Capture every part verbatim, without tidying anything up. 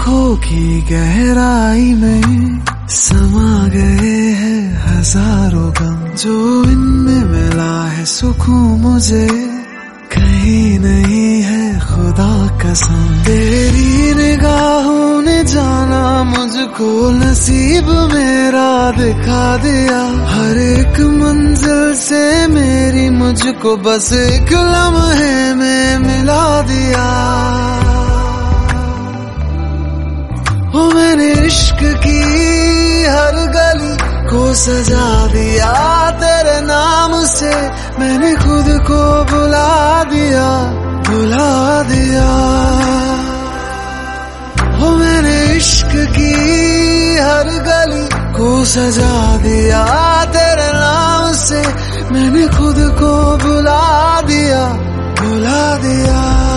आंखों की गहराई में समा गए हैं हजारों गम, जो इनमें मिला है सुकून मुझे कहीं नहीं है खुदा कसम। तेरी निगाहों ने जाना मुझको, नसीब मेरा दिखा दिया। हर एक मंजिल से मेरी मुझको बस एक लम्हे में मिला दिया। ओ मैंने इश्क की हर गली को सजा दिया तेरे नाम से, मैंने खुद को बुला दिया बुला दिया। ओ मैंने इश्क की हर गली को सजा दिया तेरे नाम से, मैंने खुद को बुला दिया बुला दिया।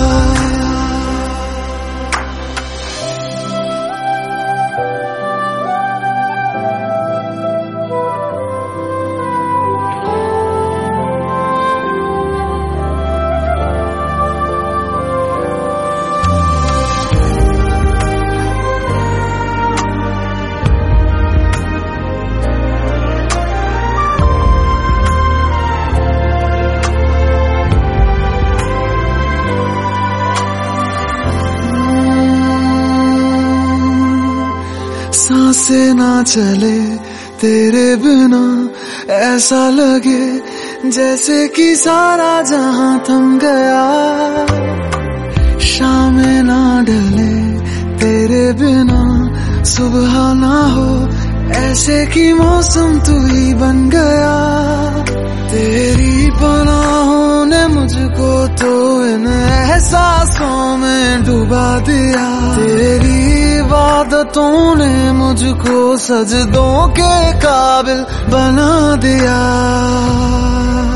सांसें ना चले तेरे बिना, ऐसा लगे जैसे कि सारा जहां थम गया। शामें ना ढले तेरे बिना, सुबह ना हो ऐसे कि मौसम तू ही बन गया। तेरी पनाहों ने मुझको तो इन एहसासों में डुबा दिया। तेरी इबादतों ने मुझको सजदों के काबिल बना दिया।